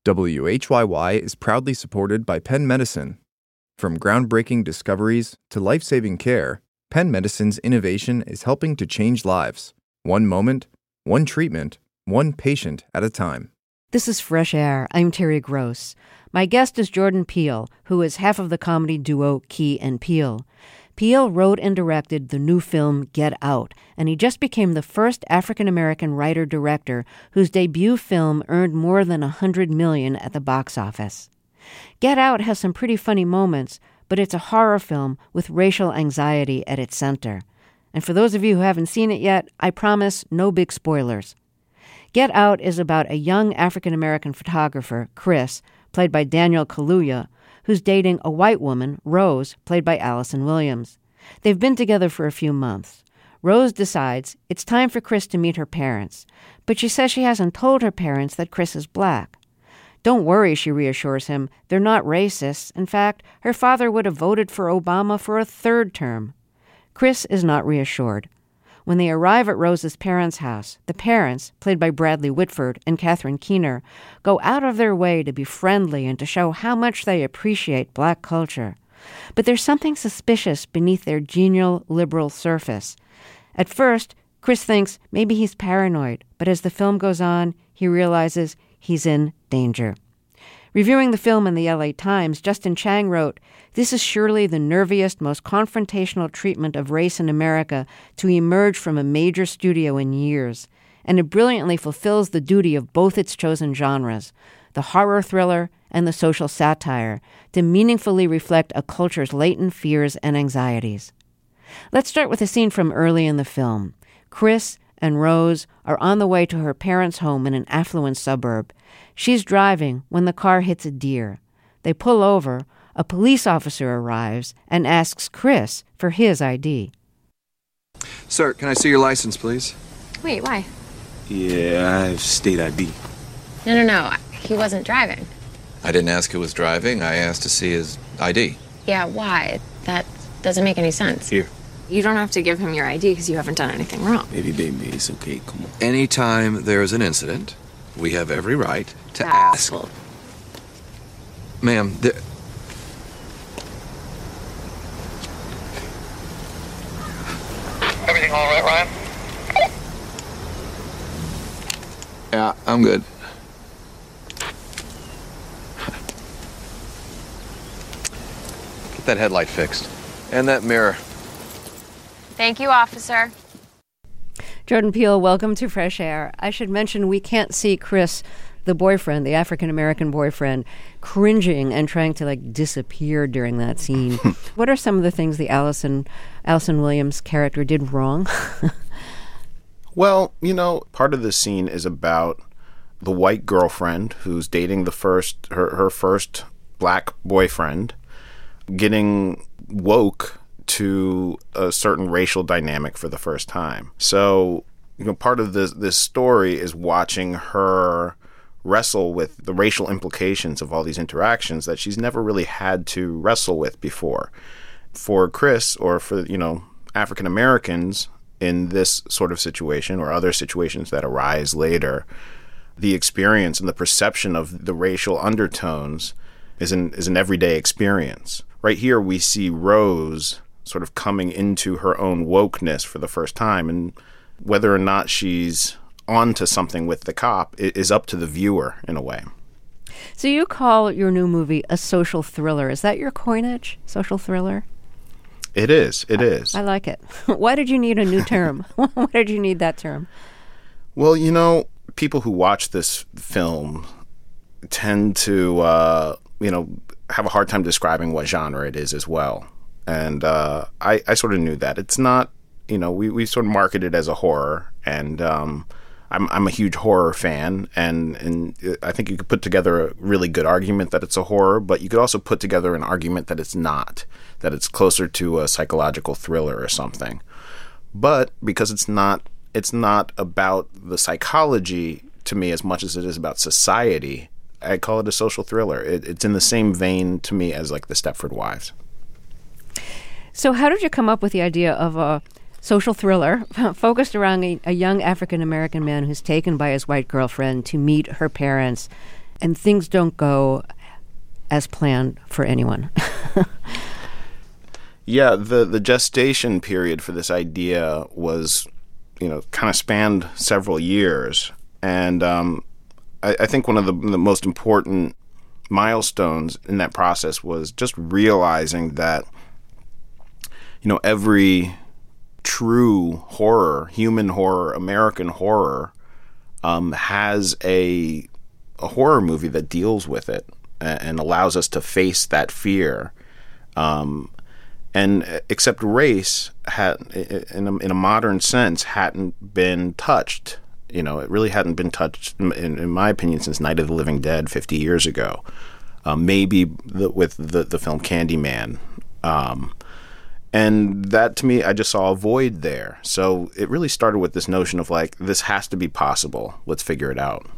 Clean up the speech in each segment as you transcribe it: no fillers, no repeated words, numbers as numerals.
WHYY is proudly supported by Penn Medicine. From groundbreaking discoveries to life-saving care, Penn Medicine's innovation is helping to change lives. One moment, one treatment, one patient at a time. This is Fresh Air. I'm Terry Gross. My guest is Jordan Peele, who is half of the comedy duo Key and Peele. Peele wrote and directed the new film Get Out, and he just became the first African-American writer-director whose debut film earned more than $100 million at the box office. Get Out has some pretty funny moments, but it's a horror film with racial anxiety at its center. And for those of you who haven't seen it yet, I promise no big spoilers. Get Out is about a young African-American photographer, Chris, played by Daniel Kaluuya, who's dating a white woman, Rose, played by Allison Williams. They've been together for a few months. Rose decides it's time for Chris to meet her parents, but she says she hasn't told her parents that Chris is black. Don't worry, she reassures him, they're not racists. In fact, her father would have voted for Obama for a third term. Chris is not reassured. When they arrive at Rose's parents' house, the parents, played by Bradley Whitford and Catherine Keener, go out of their way to be friendly and to show how much they appreciate black culture. But there's something suspicious beneath their genial, liberal surface. At first, Chris thinks maybe he's paranoid, but as the film goes on, he realizes he's in danger. Reviewing the film in the LA Times, Justin Chang wrote, "This is surely the nerviest, most confrontational treatment of race in America to emerge from a major studio in years, and it brilliantly fulfills the duty of both its chosen genres, the horror thriller and the social satire, to meaningfully reflect a culture's latent fears and anxieties." Let's start with a scene from early in the film. Chris and Rose are on the way to her parents' home in an affluent suburb. She's driving when the car hits a deer. They pull over. A police officer arrives and asks Chris for his ID. Sir, can I see your license, please? Wait, why? Yeah, I have state ID. No. He wasn't driving. I didn't ask who was driving. I asked to see his ID. Yeah, why? That doesn't make any sense. Here. You don't have to give him your ID because you haven't done anything wrong. Baby, it's okay. Come on. Anytime there's an incident, we have every right to ask. Ma'am, Everything all right, Ryan? Yeah, I'm good. Get that headlight fixed. And that mirror. Thank you, officer. Jordan Peele, welcome to Fresh Air. I should mention we can't see Chris, the boyfriend, the African-American boyfriend, cringing and trying to disappear during that scene. What are some of the things the Allison Williams character did wrong? Well, part of this scene is about the white girlfriend who's dating her first black boyfriend, getting woke to a certain racial dynamic for the first time. So, part of this story is watching her wrestle with the racial implications of all these interactions that she's never really had to wrestle with before. For Chris, or for, African Americans in this sort of situation or other situations that arise later, the experience and the perception of the racial undertones is an everyday experience. Right here we see Rose sort of coming into her own wokeness for the first time, and whether or not she's onto something with the cop is up to the viewer in a way. So you call your new movie a social thriller. Is that your coinage, social thriller? It is. I like it. Why did you need a new term? Why did you need that term? Well, people who watch this film tend to, have a hard time describing what genre it is as well. And I sort of knew that. It's not, we sort of market it as a horror, and I'm a huge horror fan, and I think you could put together a really good argument that it's a horror, but you could also put together an argument that it's not, that it's closer to a psychological thriller or something. But because it's not about the psychology to me as much as it is about society, I call it a social thriller. It's in the same vein to me as the Stepford Wives. So how did you come up with the idea of a social thriller focused around a young African-American man who's taken by his white girlfriend to meet her parents and things don't go as planned for anyone. Yeah, the gestation period for this idea was, kind of spanned several years. And I think one of the most important milestones in that process was just realizing that, every true horror, human horror, American horror, has a horror movie that deals with it and allows us to face that fear. And except race had, in a modern sense, hadn't been touched. It really hadn't been touched, in my opinion, since Night of the Living Dead 50 years ago. Maybe with the film Candyman. And that, to me, I just saw a void there. So it really started with this notion of, this has to be possible. Let's figure it out.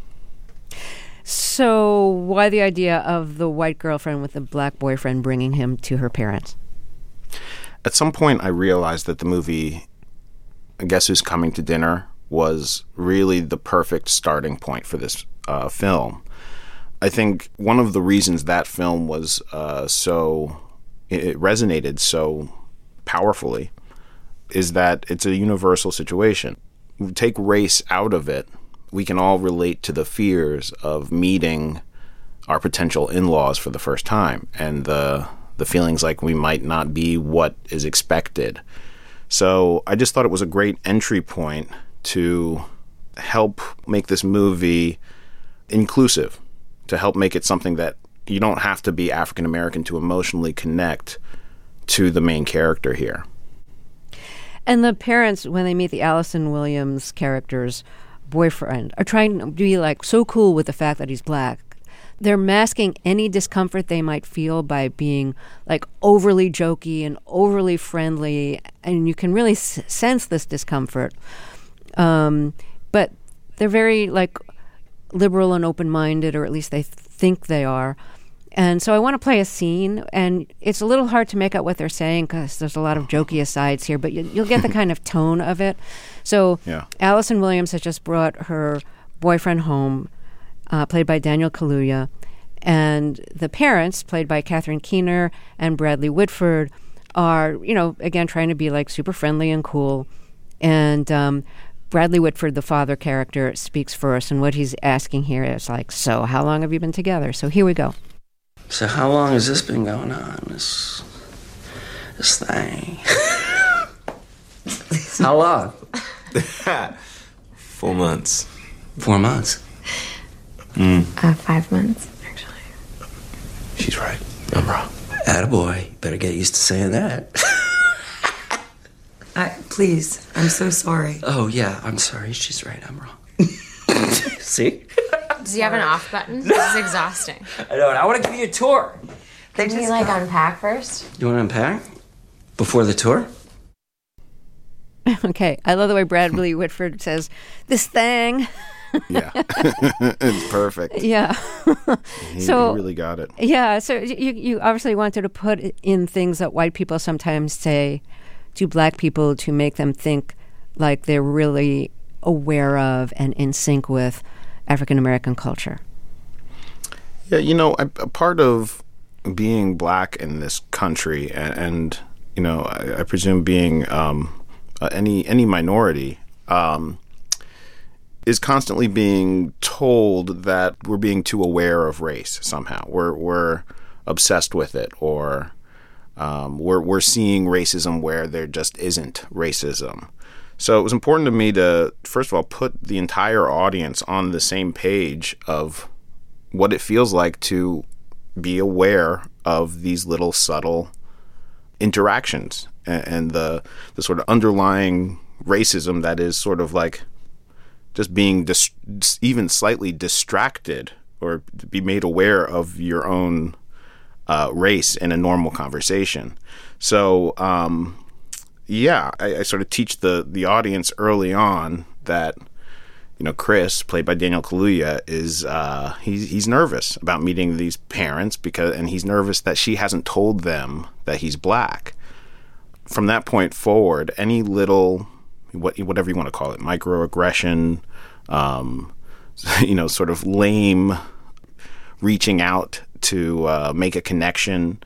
So why the idea of the white girlfriend with the black boyfriend bringing him to her parents? At some point, I realized that the movie Guess Who's Coming to Dinner was really the perfect starting point for this film. I think one of the reasons that film was it resonated so powerfully is that it's a universal situation. Take race out of it, we can all relate to the fears of meeting our potential in-laws for the first time and the feelings like we might not be what is expected. So I just thought it was a great entry point to help make this movie inclusive, to help make it something that you don't have to be African American to emotionally connect to the main character here. And the parents, when they meet the Allison Williams character's boyfriend, are trying to be so cool with the fact that he's black. They're masking any discomfort they might feel by being overly jokey and overly friendly, and you can really sense this discomfort. But they're very liberal and open-minded, or at least they think they are. And so I want to play a scene, and it's a little hard to make out what they're saying because there's a lot of jokey asides here, but you'll get the kind of tone of it. So yeah. Allison Williams has just brought her boyfriend home, played by Daniel Kaluuya, and the parents, played by Catherine Keener and Bradley Whitford, are, again, trying to be super friendly and cool. And Bradley Whitford, the father character, speaks first, and what he's asking here is so how long have you been together? So here we go. So how long has this been going on, this thing? How long? 4 months. 4 months? 5 months, actually. She's right. I'm wrong. Attaboy. Better get used to saying that. Please, I'm so sorry. Oh, yeah, I'm sorry. She's right. I'm wrong. See? Does he have an off button? This is exhausting. I know, and I want to give you a tour. Can we unpack first? You want to unpack? Before the tour? Okay. I love the way Bradley Whitford says, this thing. Yeah. It's perfect. Yeah. He really got it. Yeah. So you obviously wanted to put in things that white people sometimes say to black people to make them think they're really aware of and in sync with African American culture. Yeah, a part of being black in this country, and I presume being any minority, is constantly being told that we're being too aware of race somehow. We're obsessed with it, or we're seeing racism where there just isn't racism. So it was important to me to, first of all, put the entire audience on the same page of what it feels like to be aware of these little subtle interactions and the sort of underlying racism that is sort of just being even slightly distracted or be made aware of your own race in a normal conversation. So, I sort of teach the audience early on that, Chris, played by Daniel Kaluuya, is he's nervous about meeting these parents and he's nervous that she hasn't told them that he's black. From that point forward, any little, whatever you want to call it, microaggression, sort of lame reaching out to make a connection,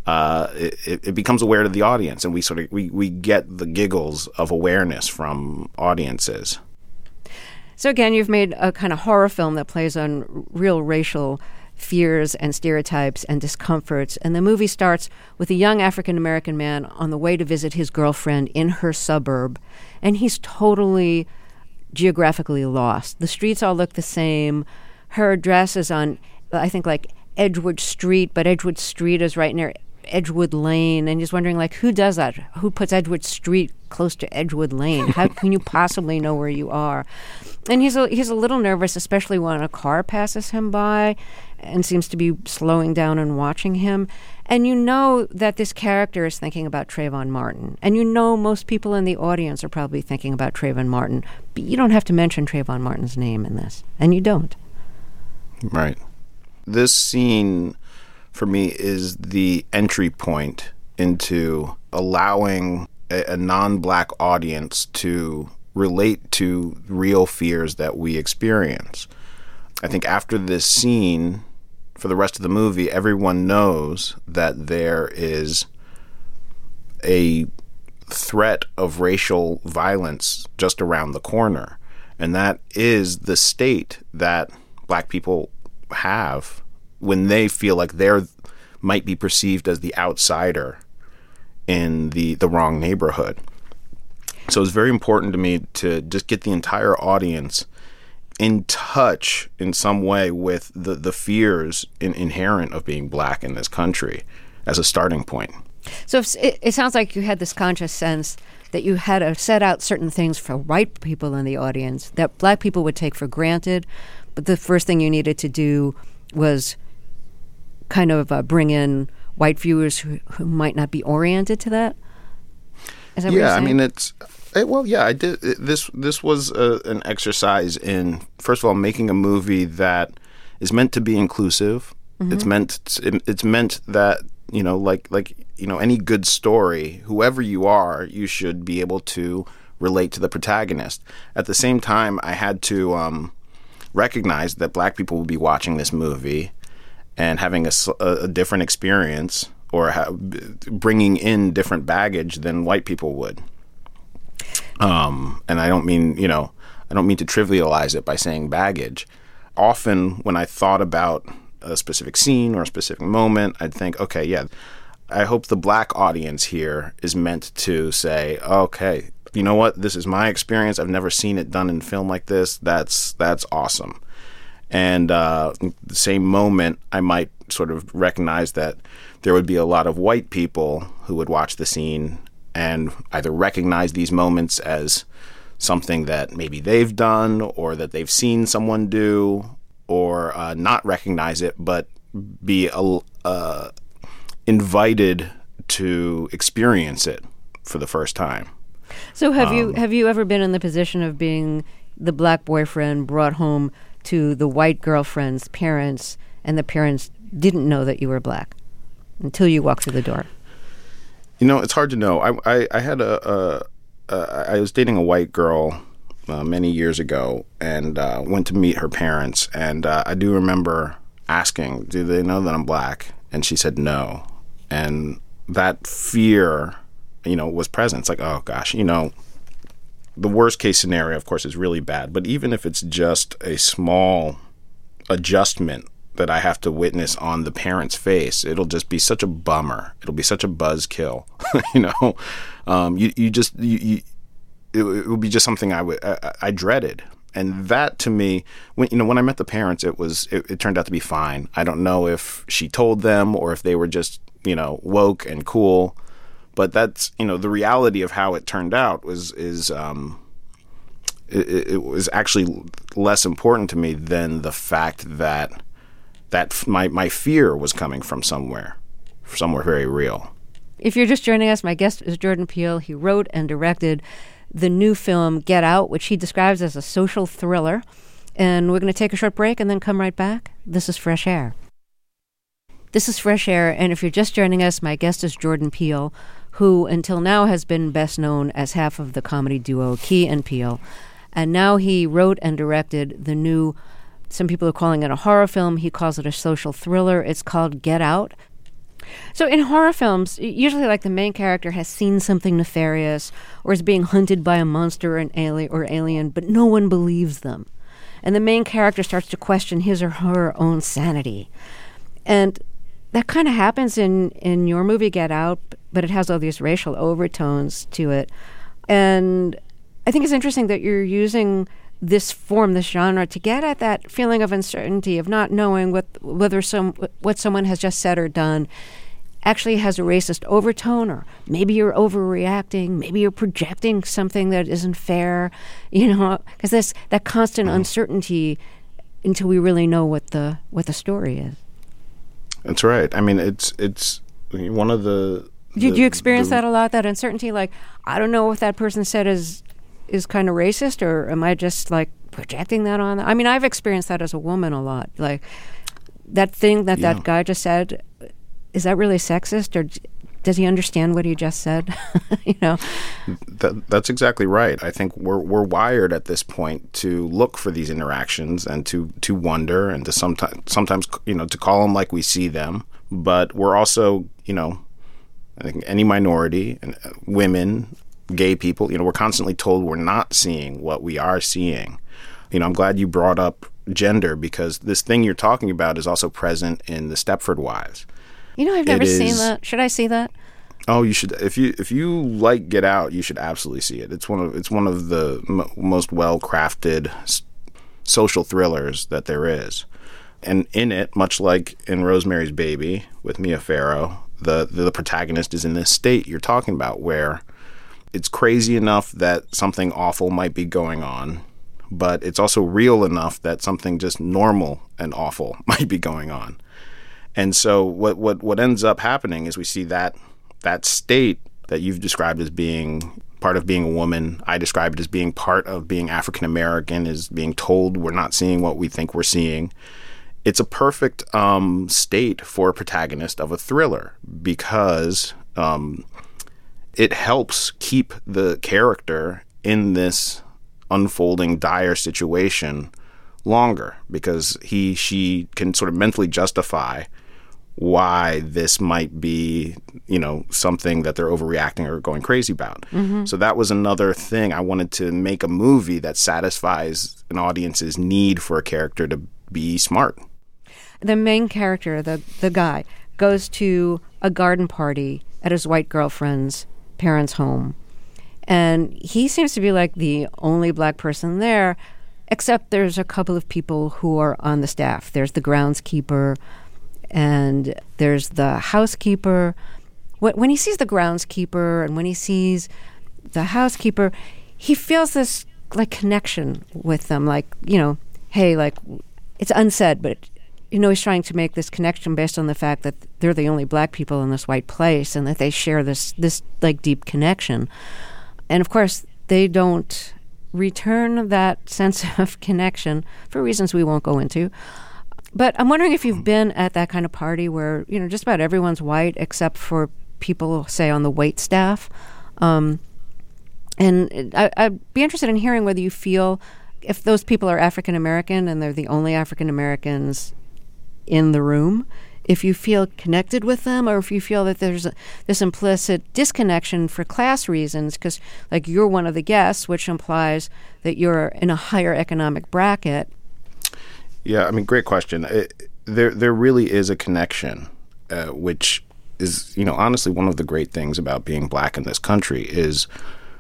it becomes aware to the audience, and we get the giggles of awareness from audiences. So again, you've made a kind of horror film that plays on real racial fears and stereotypes and discomforts. And the movie starts with a young African-American man on the way to visit his girlfriend in her suburb, and he's totally geographically lost. The streets all look the same. Her address is on, I think, like Edgewood Street, but Edgewood Street is right near Edgewood Lane, and he's wondering, like, who does that? Who puts Edgewood Street close to Edgewood Lane? How can you possibly know where you are? And he's a little nervous, especially when a car passes him by and seems to be slowing down and watching him. And you know that this character is thinking about Trayvon Martin. And you know most people in the audience are probably thinking about Trayvon Martin. But you don't have to mention Trayvon Martin's name in this. And you don't. Right. This scene, for me, is the entry point into allowing a non-Black audience to relate to real fears that we experience. I think after this scene, for the rest of the movie, everyone knows that there is a threat of racial violence just around the corner. And that is the state that Black people have when they feel like they might be perceived as the outsider in the wrong neighborhood. So it's very important to me to just get the entire audience in touch in some way with the fears inherent of being Black in this country as a starting point. So it sounds like you had this conscious sense that you had to set out certain things for white people in the audience that Black people would take for granted, but the first thing you needed to do was kind of bring in white viewers who might not be oriented to that? Is that what you're saying? I mean, I did. This was an exercise in, first of all, making a movie that is meant to be inclusive. Mm-hmm. It's meant that, like any good story, whoever you are, you should be able to relate to the protagonist. At the same time, I had to recognize that Black people would be watching this movie and having a different experience, or bringing in different baggage than white people would. And I don't mean to trivialize it by saying baggage. Often when I thought about a specific scene or a specific moment, I'd think, okay, yeah, I hope the Black audience here is meant to say, okay, you know what, this is my experience. I've never seen it done in film like this. That's awesome. And the same moment, I might sort of recognize that there would be a lot of white people who would watch the scene and either recognize these moments as something that maybe they've done or that they've seen someone do, or not recognize it, but be invited to experience it for the first time. So have you ever been in the position of being the Black boyfriend brought home to the white girlfriend's parents, and the parents didn't know that you were Black until you walked through the door? It's hard to know. I had I was dating a white girl many years ago, and went to meet her parents, and I do remember asking, do they know that I'm Black? And she said no. And that fear, was present. It's like, oh gosh, the worst case scenario, of course, is really bad. But even if it's just a small adjustment that I have to witness on the parent's face, it'll just be such a bummer. It'll be such a buzzkill. It would be just something I dreaded. And that, to me, when I met the parents, it turned out to be fine. I don't know if she told them or if they were just woke and cool. But that's, the reality of how it turned out it was actually less important to me than the fact that my fear was coming from somewhere very real. If you're just joining us, my guest is Jordan Peele. He wrote and directed the new film Get Out, which he describes as a social thriller. And we're going to take a short break and then come right back. This is Fresh Air. This is Fresh Air, and if you're just joining us, my guest is Jordan Peele, who until now has been best known as half of the comedy duo Key and Peele. And now he wrote and directed the new Some people are calling it a horror film. He calls it a social thriller. It's called Get Out. So in horror films, usually like the main character has seen something nefarious or is being hunted by a monster or an alien, but no one believes them. And the main character starts to question his or her own sanity. And that kind of happens in your movie Get Out, but it has all these racial overtones to it. And I think it's interesting that you're using this form, this genre, to get at that feeling of uncertainty, of not knowing whether what someone has just said or done actually has a racist overtone, or maybe you're overreacting, maybe you're projecting something that isn't fair, because that constant uncertainty until we really know what the story is. That's right. I mean, it's one of the... Did you experience that a lot, that uncertainty? Like, I don't know if that person said is kind of racist, or am I just like projecting that on them? I mean, I've experienced that as a woman a lot. Like that thing that guy just said, is that really sexist, or does he understand what he just said? That's exactly right. I think we're wired at this point to look for these interactions and to wonder and to sometimes to call them like we see them. But we're also, I think any minority and women, gay people, we're constantly told we're not seeing what we are seeing. I'm glad you brought up gender, because this thing you're talking about is also present in the Stepford Wives. I've never seen that. Should I see that? Oh, you should. If you like Get Out, you should absolutely see it. It's one of the most well-crafted social thrillers that there is. And in it, much like in Rosemary's Baby with Mia Farrow, the protagonist is in this state you're talking about, where it's crazy enough that something awful might be going on, but it's also real enough that something just normal and awful might be going on. And so what ends up happening is we see that state that you've described as being part of being a woman. I describe it as being part of being African American, is being told we're not seeing what we think we're seeing. It's a perfect state for a protagonist of a thriller, because it helps keep the character in this unfolding dire situation longer, because she can sort of mentally justify why this might be, something that they're overreacting or going crazy about. Mm-hmm. So that was another thing. I wanted to make a movie that satisfies an audience's need for a character to be smart. The main character, the guy, goes to a garden party at his white girlfriend's parents' home. And he seems to be like the only black person there, except there's a couple of people who are on the staff. There's the groundskeeper, and there's the housekeeper. When he sees the groundskeeper and when he sees the housekeeper, he feels this like connection with them. Like, hey, like it's unsaid, but he's trying to make this connection based on the fact that they're the only black people in this white place and that they share this like deep connection. And of course, they don't return that sense of connection for reasons we won't go into. But I'm wondering if you've been at that kind of party where, just about everyone's white except for people, say, on the wait staff. And I'd be interested in hearing whether you feel, if those people are African American and they're the only African Americans in the room, if you feel connected with them, or if you feel that there's this implicit disconnection for class reasons, because like you're one of the guests, which implies that you're in a higher economic bracket. Yeah, I mean, great question. There really is a connection, which is, honestly, one of the great things about being black in this country is,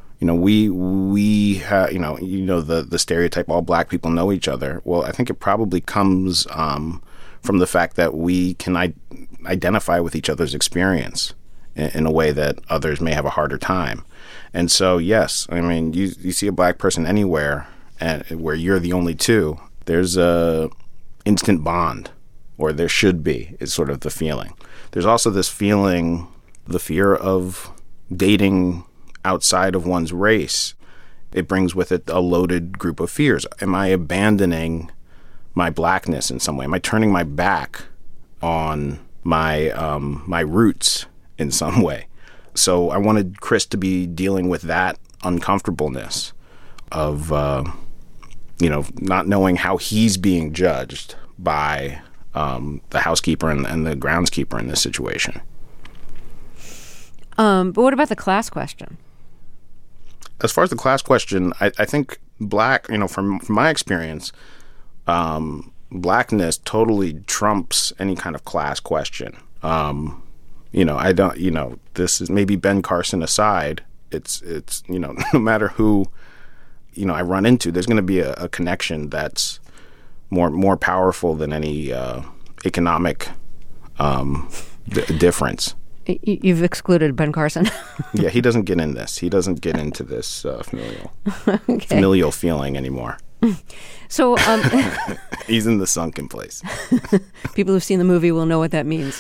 we have, the stereotype, all black people know each other. Well, I think it probably comes from the fact that we can identify with each other's experience in a way that others may have a harder time. And so, yes, I mean, you see a black person anywhere where you're the only two, there's a instant bond, or there should be, is sort of the feeling. There's also this feeling, the fear of dating outside of one's race. It brings with it a loaded group of fears. Am I abandoning my blackness in some way? Am I turning my back on my my roots in some way? So I wanted Chris to be dealing with that uncomfortableness of not knowing how he's being judged by the housekeeper and the groundskeeper in this situation. But what about the class question? As far as the class question, I think black, from my experience, blackness totally trumps any kind of class question. I don't, this is maybe Ben Carson aside. It's no matter who, I run into, there's going to be a connection that's more powerful than any economic difference. You've excluded Ben Carson. Yeah, he doesn't get in this. He doesn't get into this familial feeling anymore. So he's in the sunken place. People who've seen the movie will know what that means.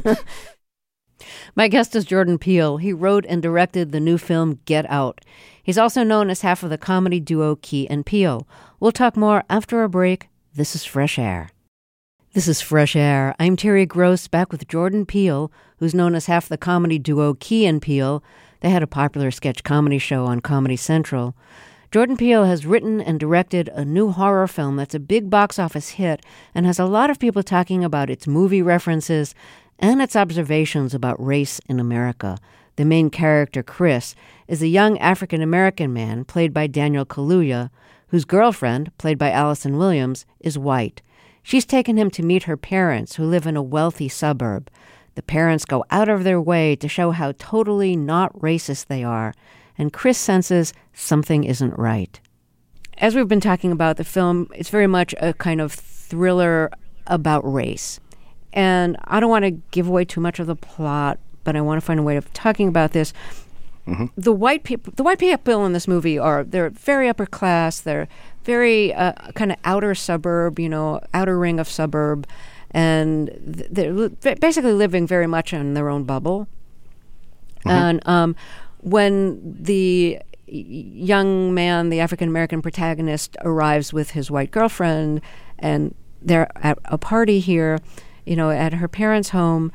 My guest is Jordan Peele. He wrote and directed the new film Get Out. He's also known as half of the comedy duo Key and Peele. We'll talk more after a break. This is Fresh Air. This is Fresh Air. I'm Terry Gross, back with Jordan Peele, who's known as half the comedy duo Key and Peele. They had a popular sketch comedy show on Comedy Central. Jordan Peele has written and directed a new horror film that's a big box office hit and has a lot of people talking about its movie references and its observations about race in America. The main character, Chris, is a young African-American man played by Daniel Kaluuya, whose girlfriend, played by Allison Williams, is white. She's taken him to meet her parents, who live in a wealthy suburb. The parents go out of their way to show how totally not racist they are, and Chris senses something isn't right. As we've been talking about the film, it's very much a kind of thriller about race. And I don't want to give away too much of the plot, but I want to find a way of talking about this. Mm-hmm. The white people in this movie they're very upper class. They're very kind of outer suburb, outer ring of suburb, and they're basically living very much in their own bubble. Mm-hmm. And when the young man, the African-American protagonist, arrives with his white girlfriend, and they're at a party here, at her parents' home,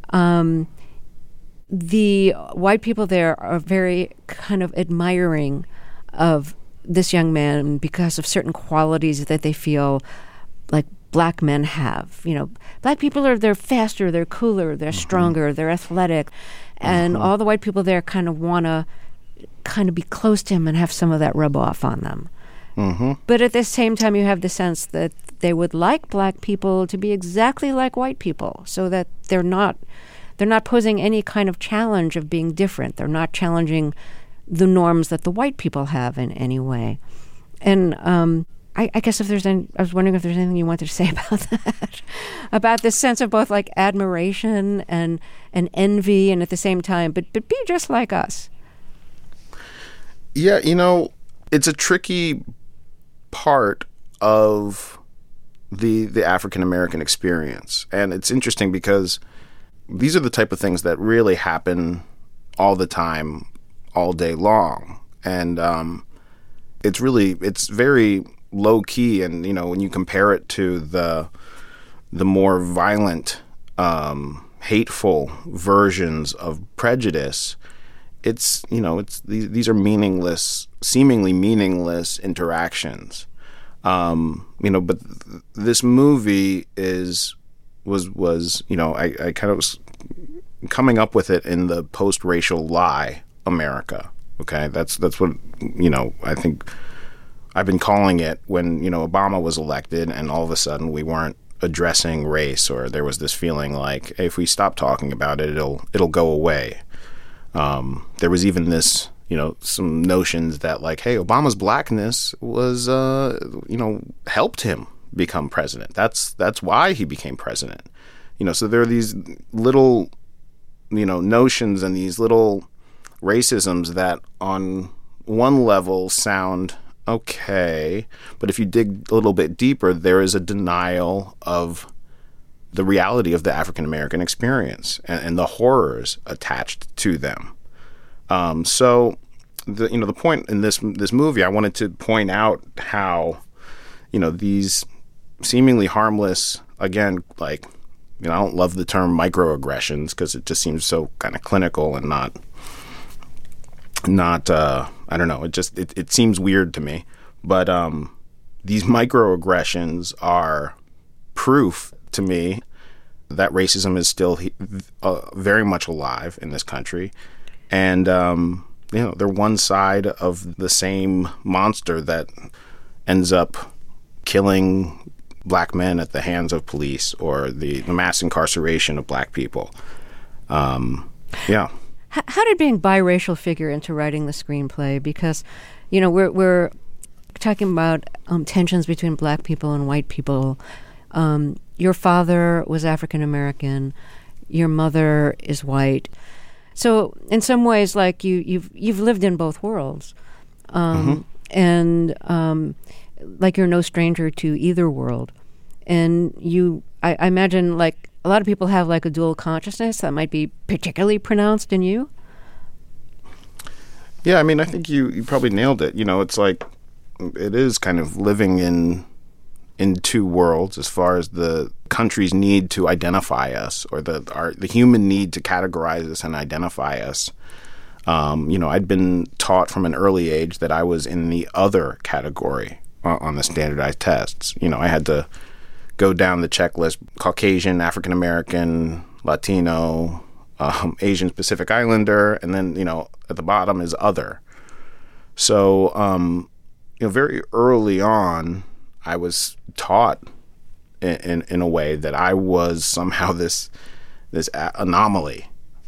the white people there are very kind of admiring of this young man because of certain qualities that they feel like black men have. Black people they're faster, they're cooler, they're stronger, they're athletic. And all the white people there kind of want to kind of be close to him and have some of that rub off on them. Mm-hmm. But at the same time, you have the sense that they would like black people to be exactly like white people, so that they're not posing any kind of challenge of being different. They're not challenging the norms that the white people have in any way. And I guess I was wondering if there's anything you wanted to say about that, about this sense of both like admiration and envy, and at the same time, but be just like us. Yeah, it's a tricky part of the African American experience, and it's interesting because these are the type of things that really happen all the time, all day long, and it's very low key, and when you compare it to the more violent, hateful versions of prejudice, it's these are seemingly meaningless interactions, but this movie was I kind of was coming up with it in the post-racial lie America. Okay, that's what I think I've been calling it when Obama was elected, and all of a sudden we weren't addressing race, or there was this feeling like, hey, if we stop talking about it, it'll go away. There was even this some notions that like, hey, Obama's blackness was helped him become president. That's why he became president. So there are these little notions and these little racisms that on one level sound okay, but if you dig a little bit deeper, there is a denial of the reality of the African American experience and the horrors attached to them. So the point in this movie, I wanted to point out how these seemingly harmless, again, like I don't love the term microaggressions because it just seems so kind of clinical and not I don't know, it seems weird to me, but these microaggressions are proof to me that racism is still very much alive in this country. And, they're one side of the same monster that ends up killing black men at the hands of police, or the mass incarceration of black people. Yeah. How did being biracial figure into writing the screenplay? Because, we're talking about tensions between black people and white people. Your father was African American. Your mother is white. So in some ways, like you've lived in both worlds, and like you're no stranger to either world. And I imagine, like, a lot of people have like a dual consciousness that might be particularly pronounced in you. Yeah, I mean, I think you probably nailed it. It's like it is kind of living in two worlds as far as the country's need to identify us, or the human need to categorize us and identify us. I'd been taught from an early age that I was in the other category on the standardized tests. I had to go down the checklist: Caucasian, African American, Latino, Asian Pacific Islander, and then, at the bottom is other. So, very early on, I was taught in a way that I was somehow this anomaly.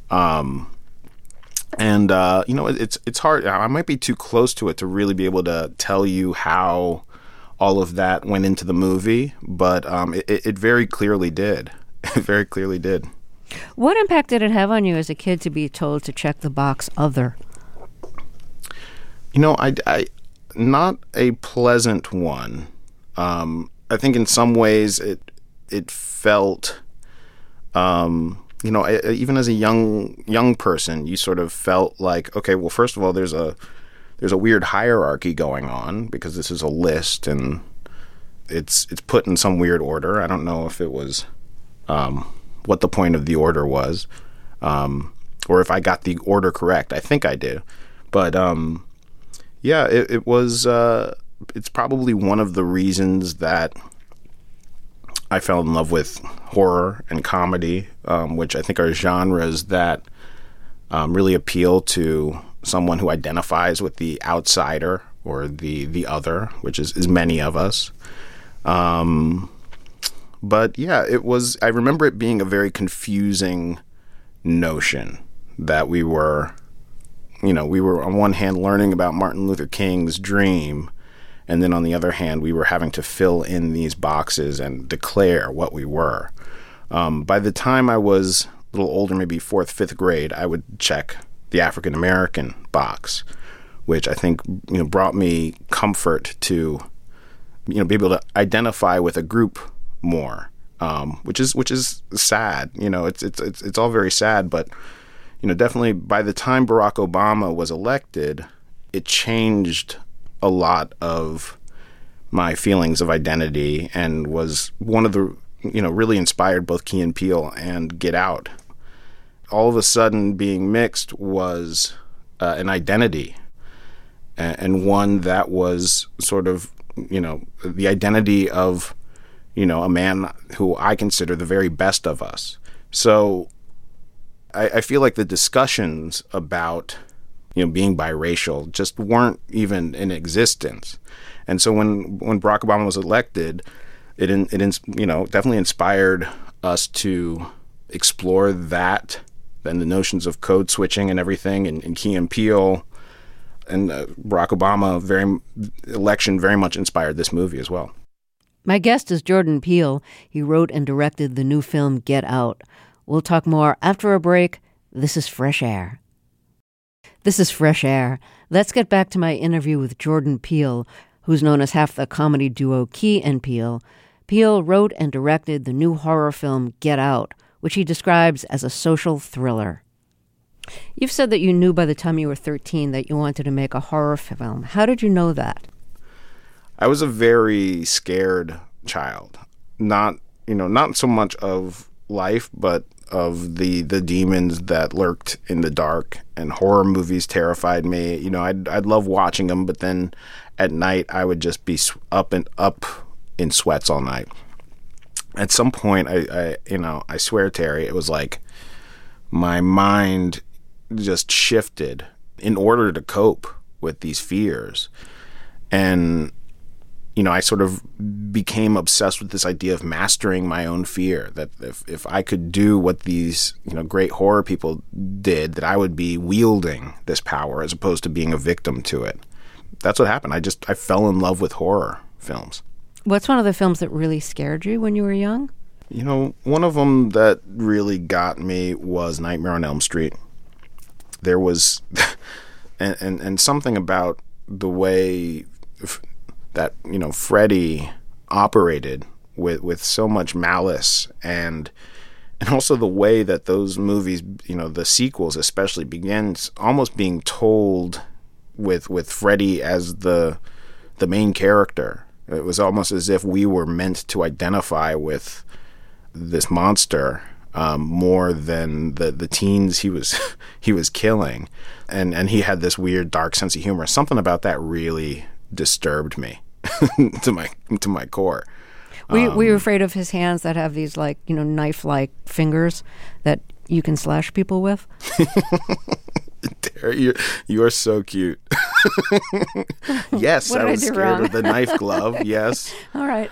It's hard. I might be too close to it to really be able to tell you how all of that went into the movie, but it very clearly did. It very clearly did. What impact did it have on you as a kid to be told to check the box other? I not a pleasant one. I think in some ways it felt, even as a young person, you sort of felt like, okay, well, first of all, there's a weird hierarchy going on because this is a list and it's put in some weird order. I don't know if it was what the point of the order was, or if I got the order correct. I think I did, but it was. It's probably one of the reasons that I fell in love with horror and comedy, which I think are genres that really appeal to someone who identifies with the outsider or the other, which is many of us. But yeah, it was. I remember it being a very confusing notion that we were on one hand learning about Martin Luther King's dream, and then on the other hand, we were having to fill in these boxes and declare what we were. By the time I was a little older, maybe 4th, 5th grade, I would check the African American box, which I think brought me comfort to be able to identify with a group more, which is sad. It's all very sad, but definitely by the time Barack Obama was elected, it changed a lot of my feelings of identity and was one of the, really inspired both Key and Peele and Get Out. All of a sudden being mixed was an identity, and one that was sort of, the identity of, a man who I consider the very best of us. So I feel like the discussions about being biracial just weren't even in existence. And so when Barack Obama was elected, it definitely inspired us to explore that, and the notions of code switching and everything, and Key and Peele, and Barack Obama election very much inspired this movie as well. My guest is Jordan Peele. He wrote and directed the new film Get Out. We'll talk more after a break. This is Fresh Air. This is Fresh Air. Let's get back to my interview with Jordan Peele, who's known as half the comedy duo Key and Peele. Peele wrote and directed the new horror film Get Out, which he describes as a social thriller. You've said that you knew by the time you were 13 that you wanted to make a horror film. How did you know that? I was a very scared child. Not so much of life, but of the demons that lurked in the dark, and horror movies terrified me. You know, I'd love watching them, but then at night I would just be up in sweats all night. At some point, I swear, Terry, it was like my mind just shifted in order to cope with these fears. And, you know, I sort of became obsessed with this idea of mastering my own fear, that if I could do what these, you know, great horror people did, that I would be wielding this power as opposed to being a victim to it. That's what happened. I fell in love with horror films. What's one of the films that really scared you when you were young? You know, one of them that really got me was Nightmare on Elm Street. There was, and something about the way that, you know, Freddy operated with so much malice, and also the way that those movies, you know, the sequels especially, begins almost being told with Freddy as the main character. It was almost as if we were meant to identify with this monster more than the teens he was killing, and he had this weird dark sense of humor. Something about that really disturbed me to my core. Were you afraid of his hands that have these, like, you know, knife-like fingers that you can slash people with? Terry, you are so cute. Yes, I was scared of the knife glove. Yes. All right.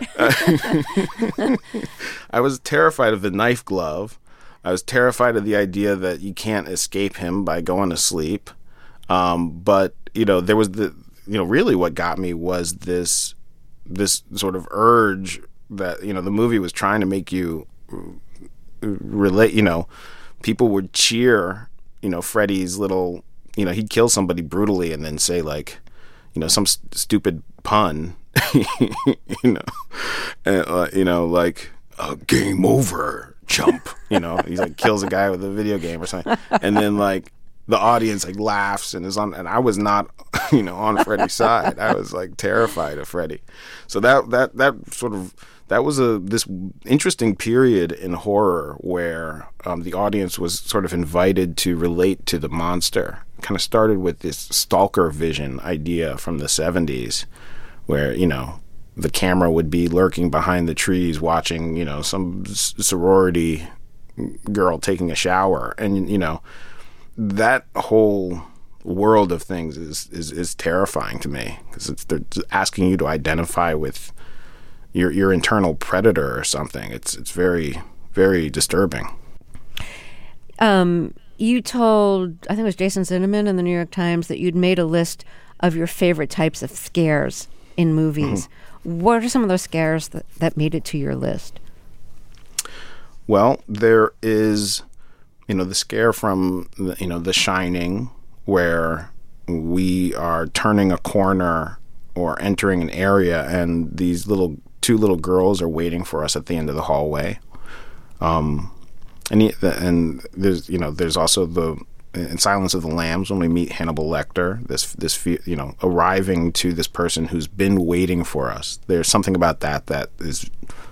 I was terrified of the knife glove. I was terrified of the idea that you can't escape him by going to sleep. But, you know, there was really what got me was this sort of urge that, you know, the movie was trying to make you relate. You know, people would cheer, you know, Freddy's little, you know, he'd kill somebody brutally and then say, like, you know, some stupid pun, you know, like, game over, chump, you know, he's like kills a guy with a video game or something. And then, like, the audience, like, laughs and and I was not, you know, on Freddy's side. I was, like, terrified of Freddy. So that was this interesting period in horror where the audience was sort of invited to relate to the monster. Kind of started with this stalker vision idea from the 70s where, you know, the camera would be lurking behind the trees watching, you know, some sorority girl taking a shower. And, you know, that whole world of things is terrifying to me because they're asking you to identify with your internal predator or something. It's very, very disturbing. You told, I think it was Jason Zinoman in the New York Times, that you'd made a list of your favorite types of scares in movies. Mm-hmm. What are some of those scares that made it to your list? Well, there is, you know, the scare from, you know, The Shining, where we are turning a corner or entering an area and these two little girls are waiting for us at the end of the hallway. And there's, you know, there's also in Silence of the Lambs when we meet Hannibal Lecter, this you know, arriving to this person who's been waiting for us. There's something about that is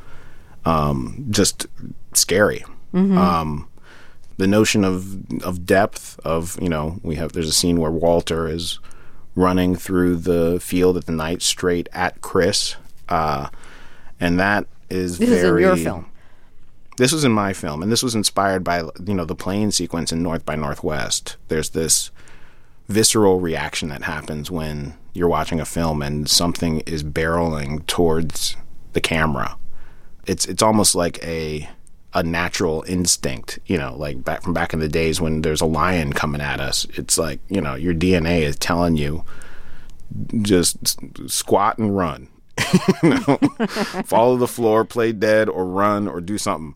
just scary. Mm-hmm. The notion of depth of, you know, there's a scene where Walter is running through the field at the night straight at Chris, and that is this is in your film. This was in my film, and this was inspired by, you know, the plane sequence in North by Northwest. There's this visceral reaction that happens when you're watching a film and something is barreling towards the camera. It's almost like a natural instinct, you know, like back in the days when there's a lion coming at us. It's like, you know, your DNA is telling you just squat and run. You know, follow the floor, play dead, or run, or do something.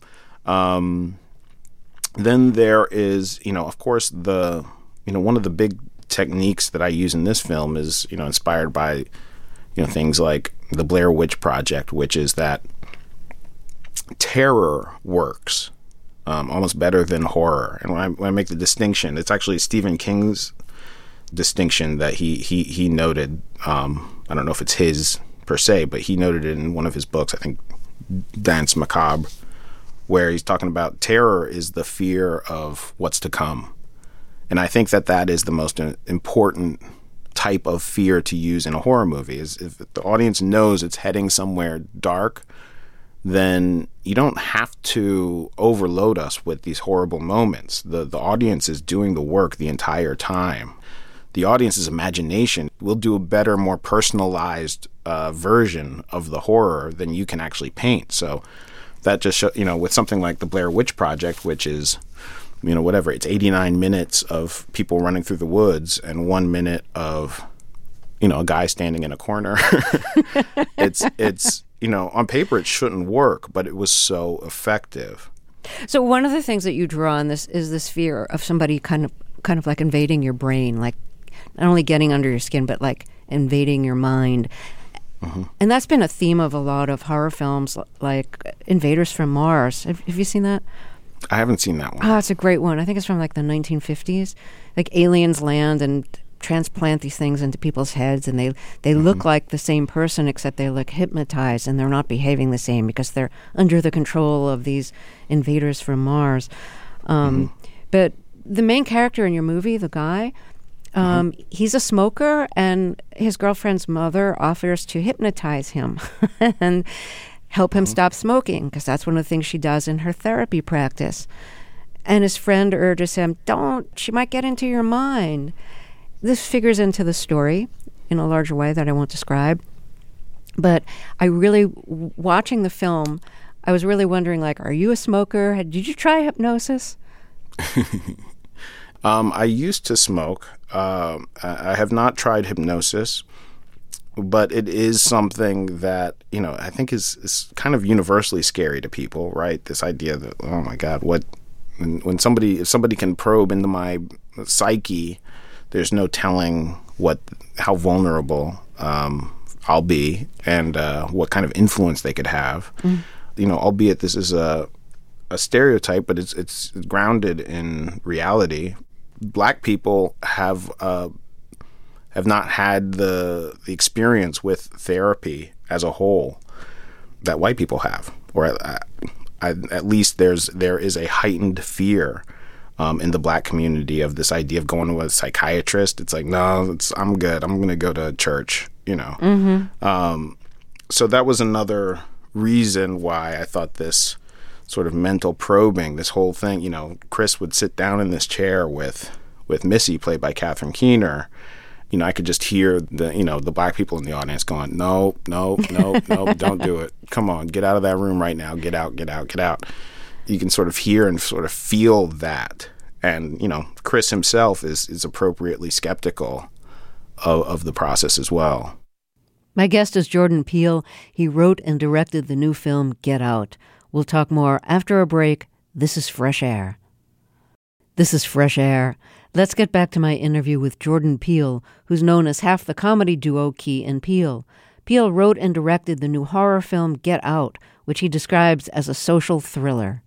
Then there is, you know, of course, one of the big techniques that I use in this film is, you know, inspired by, you know, things like the Blair Witch Project, which is that terror works almost better than horror. And when I make the distinction, it's actually Stephen King's distinction that he noted. I don't know if it's his per se, but he noted it in one of his books, I think Danse Macabre, where he's talking about terror is the fear of what's to come. And I think that is the most important type of fear to use in a horror movie, is if the audience knows it's heading somewhere dark, then you don't have to overload us with these horrible moments. The audience is doing the work the entire time. The audience's imagination will do a better, more personalized version of the horror than you can actually paint. So that just with something like the Blair Witch Project, which is, whatever, it's 89 minutes of people running through the woods and 1 minute of, a guy standing in a corner. It's on paper it shouldn't work, but it was so effective. So one of the things that you draw on this is this fear of somebody kind of like invading your brain, like not only getting under your skin, but like invading your mind. Mm-hmm. And that's been a theme of a lot of horror films, like Invaders from Mars. Have you seen that? I haven't seen that one. Oh, it's a great one. I think it's from like the 1950s. Like aliens land and transplant these things into people's heads, and they mm-hmm. look like the same person, except they look hypnotized, and they're not behaving the same because they're under the control of these invaders from Mars. Mm-hmm. But the main character in your movie, the guy, he's a smoker, and his girlfriend's mother offers to hypnotize him and help him stop smoking, because that's one of the things she does in her therapy practice. And his friend urges him, don't, she might get into your mind. This figures into the story in a larger way that I won't describe. But I really, watching the film, I was really wondering, like, are you a smoker? Did you try hypnosis? I used to smoke. I have not tried hypnosis, but it is something that, I think is kind of universally scary to people, right? This idea that, oh my God, if somebody can probe into my psyche, there's no telling how vulnerable I'll be and what kind of influence they could have. Albeit this is a stereotype, but it's grounded in reality. Black people have not had the experience with therapy as a whole that white people have, or at least there is a heightened fear in the Black community of this idea of going to a psychiatrist. It's like, no, I'm good. I'm going to go to church. Mm-hmm. So that was another reason why I thought this sort of mental probing, this whole thing, Chris would sit down in this chair with Missy, played by Catherine Keener. I could just hear the Black people in the audience going, no, don't do it. Come on, get out of that room right now. Get out. You can sort of hear and sort of feel that. And, Chris himself is appropriately skeptical of the process as well. My guest is Jordan Peele. He wrote and directed the new film Get Out. We'll talk more after a break. This is Fresh Air. This is Fresh Air. Let's get back to my interview with Jordan Peele, who's known as half the comedy duo Key and Peele. Peele wrote and directed the new horror film Get Out, which he describes as a social thriller.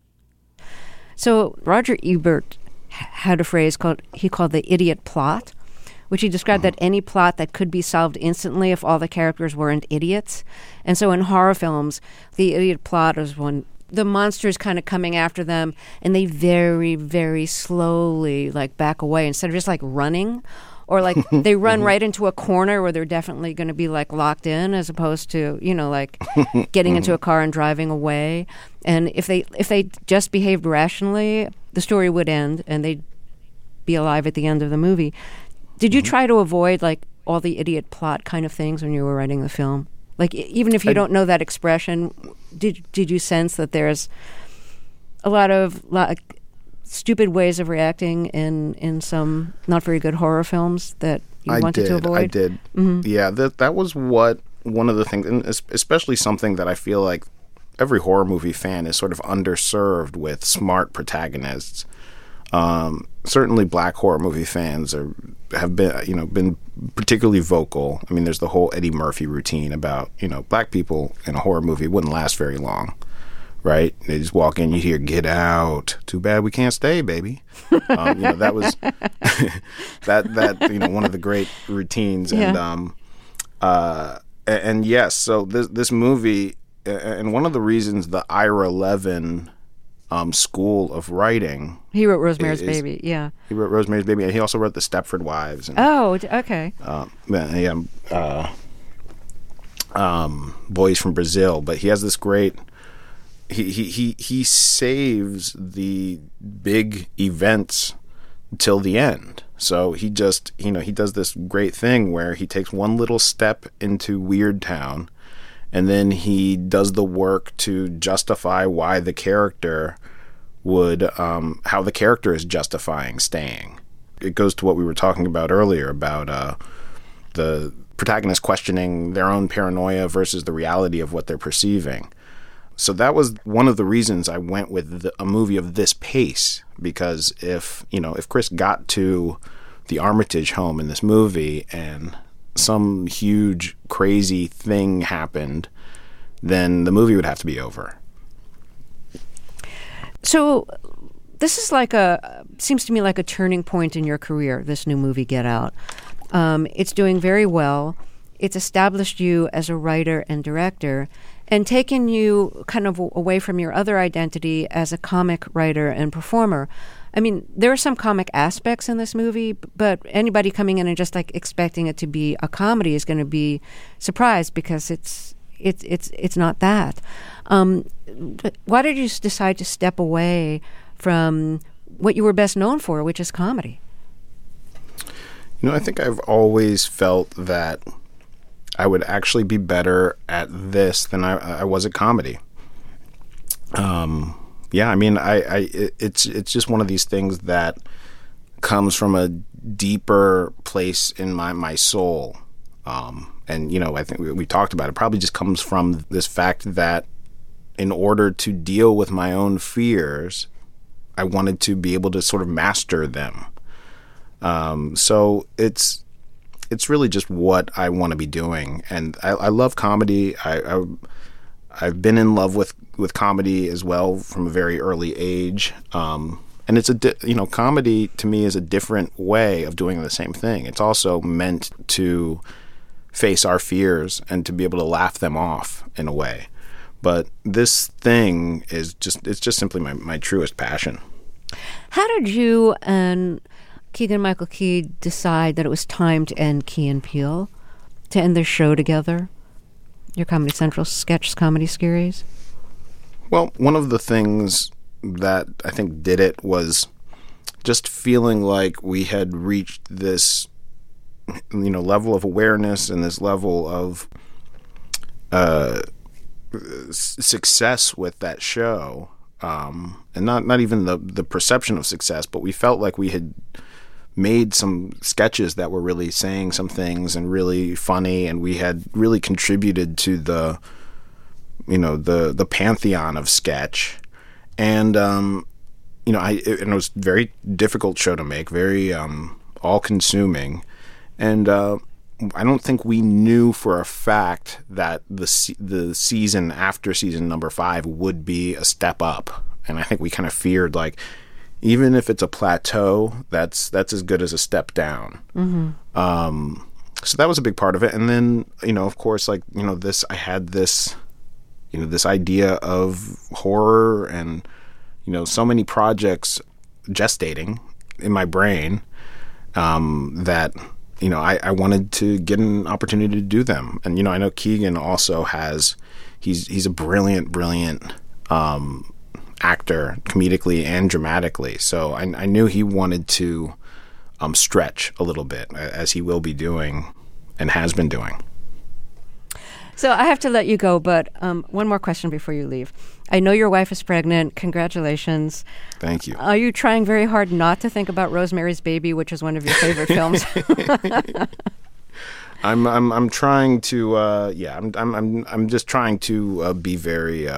So Roger Ebert had a phrase he called the idiot plot, which he described that any plot that could be solved instantly if all the characters weren't idiots. And so in horror films, the idiot plot is when the monster is kind of coming after them, and they very, very slowly back away instead of just running, or they run right into a corner where they're definitely going to be locked in, as opposed to getting into a car and driving away. And if they just behaved rationally, the story would end and they'd be alive at the end of the movie. Did you try to avoid all the idiot plot kind of things when you were writing the film? Even if you don't know that expression, did you sense that there's a lot of stupid ways of reacting in some not very good horror films that you wanted to avoid? I did. Mm-hmm. Yeah, that was one of the things, and especially something that I feel like every horror movie fan is sort of underserved with smart protagonists. Certainly Black horror movie fans have been particularly vocal. I mean, there's the whole Eddie Murphy routine about, Black people in a horror movie wouldn't last very long, right? They just walk in, you hear, "Get out. Too bad we can't stay, baby." That was that one of the great routines. Yeah. And yes, so this movie, and one of the reasons the Ira Levin school of writing. He wrote Rosemary's Baby, yeah. He wrote Rosemary's Baby, and he also wrote The Stepford Wives. And, okay. Boys from Brazil. But he has this great... He saves the big events till the end. So he just, he does this great thing where he takes one little step into Weird Town, and then he does the work to justify why the character would, how the character is justifying staying. It goes to what we were talking about earlier about the protagonist questioning their own paranoia versus the reality of what they're perceiving. So that was one of the reasons I went with a movie of this pace, because if Chris got to the Armitage home in this movie and some huge crazy thing happened, then the movie would have to be over. So this is seems to me like a turning point in your career, this new movie, Get Out. It's doing very well. It's established you as a writer and director and taken you kind of away from your other identity as a comic writer and performer. I mean, there are some comic aspects in this movie, but anybody coming in and just expecting it to be a comedy is going to be surprised because it's not that. Why did you decide to step away from what you were best known for, which is comedy? I think I've always felt that I would actually be better at this than I was at comedy. It's just one of these things that comes from a deeper place in my soul. I think we talked about it. Probably just comes from this fact that in order to deal with my own fears, I wanted to be able to sort of master them. So it's really just what I want to be doing, and I love comedy. I've been in love with comedy as well from a very early age, and it's comedy to me is a different way of doing the same thing. It's also meant to face our fears and to be able to laugh them off in a way. But this thing is just simply my truest passion. How did you and Keegan-Michael Key decide that it was time to end Key and Peele, to end their show together, your Comedy Central sketch comedy series? Well, one of the things that I think did it was just feeling like we had reached this, level of awareness and this level of success with that show, and not even the perception of success, but we felt like we had made some sketches that were really saying some things and really funny, and we had really contributed to the pantheon of sketch. And it was a very difficult show to make, very all-consuming, and I don't think we knew for a fact that the season after season number 5 would be a step up, and I think we kind of feared, like, even if it's a plateau, that's as good as a step down. Mm-hmm. So that was a big part of it. And then, of course, I had this idea of horror and, so many projects gestating in my brain, that, I wanted to get an opportunity to do them. And, I know Keegan also he's a brilliant, actor, comedically and dramatically. So I knew he wanted to stretch a little bit, as he will be doing and has been doing. So I have to let you go, but one more question before you leave. I know your wife is pregnant. Congratulations. Thank you. Are you trying very hard not to think about Rosemary's Baby, which is one of your favorite films? I'm trying to I'm just trying to be very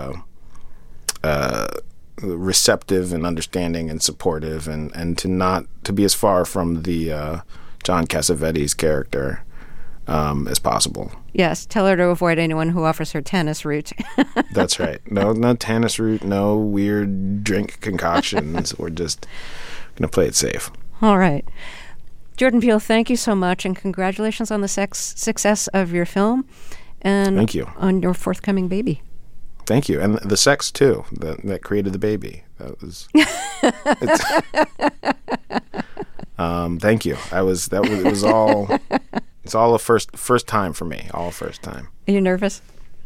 receptive and understanding and supportive, and to be as far from the John Cassavetes character as possible. Yes, tell her to avoid anyone who offers her tannis root. That's right. No tannis root, no weird drink concoctions. We're just going to play it safe. All right. Jordan Peele, thank you so much, and congratulations on the success of your film and thank you. On your forthcoming baby. Thank you. And the sex, too, that created the baby. That was... thank you. It was all... It's all a first time for me. All first time. Are you nervous?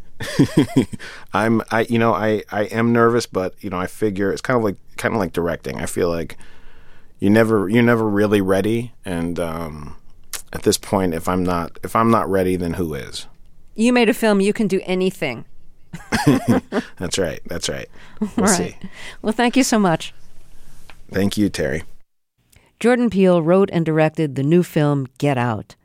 I am nervous, but I figure it's kind of like directing. I feel like you're never really ready, and at this point, if I'm not ready, then who is? You made a film. You can do anything. That's right. We'll see. Well, thank you so much. Thank you, Terry. Jordan Peele wrote and directed the new film Get Out.